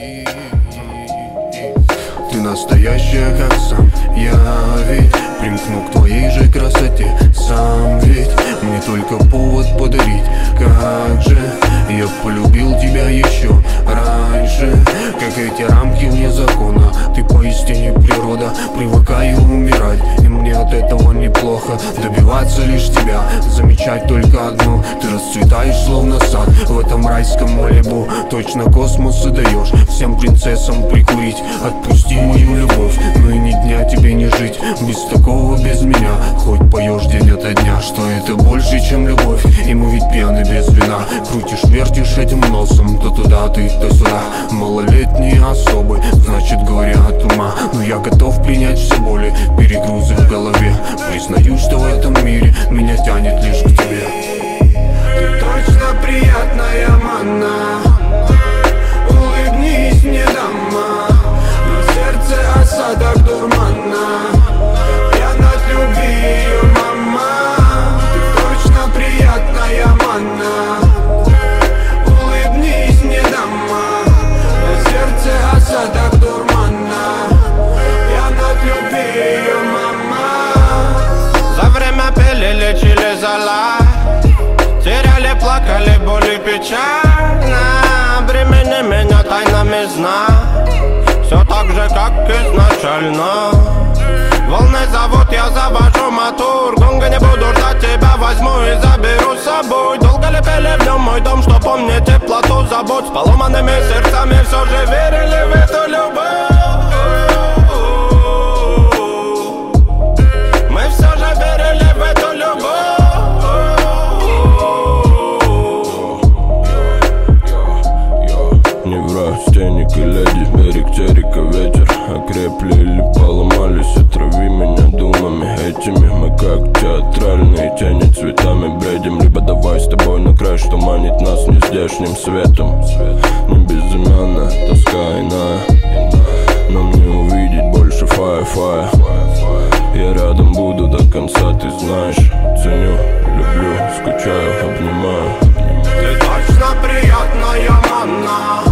Ты настоящая, как сам я, ведь примкну к твоей же красоте сам, ведь мне только повод подарить. Как же я полюбил тебя еще раньше, как эти рамки вне закона. Ты поистине природа, привыкаю умирать, и мне от этого неплохо. Добиваться лишь тебя, замечать только одно: ты расцветаешь словно сад в этом райском Малибу. Точно космос и даешь всем принцессам прикурить. Отпусти мою любовь, но и ни дня тебе не жить без такого, без меня. Хоть поешь день ото дня, что это больше, чем любовь. И мы ведь пьяны без вина. Крутишь, вертишь этим носом, то туда ты, то сюда. Малолетние особы, значит говорят ума. Но я готов принять все боли, перегрузы в голове. Признаюсь, что в этом мире меня тянет лишь к тебе. Ты точно приятная манна, улыбнись мне, дама. На сердце осадок дурмана, пьян от любви ее мама. Ты точно приятная манна, улыбнись мне, дама. На сердце осадок дурмана, пьян от любви ее мама. За время пили, лечили зала, теряли, плакали, боли, печально. Времени меня тайнами сна, все так же, как изначально. Волны зовут, я завожу мотор. Долго не буду ждать, тебя возьму и заберу с собой. Долго ли пели в нем мой дом, что помнит теплоту забот. С поломанными сердцами все же верили в эту любовь. Мы все же верили в эту любовь. Неврастенник и леди, берег терека, ветер. Окрепли или поломались, отрави меня думами этими. Мы как театральные тени, цветами бредим. Либо давай с тобой на край, что манит нас нездешним светом. Не безымянная, тоска иная, нам не увидеть больше фая-фая. Я рядом буду до конца, ты знаешь. Ценю, люблю, скучаю, обнимаю. Ты точно приятная манна,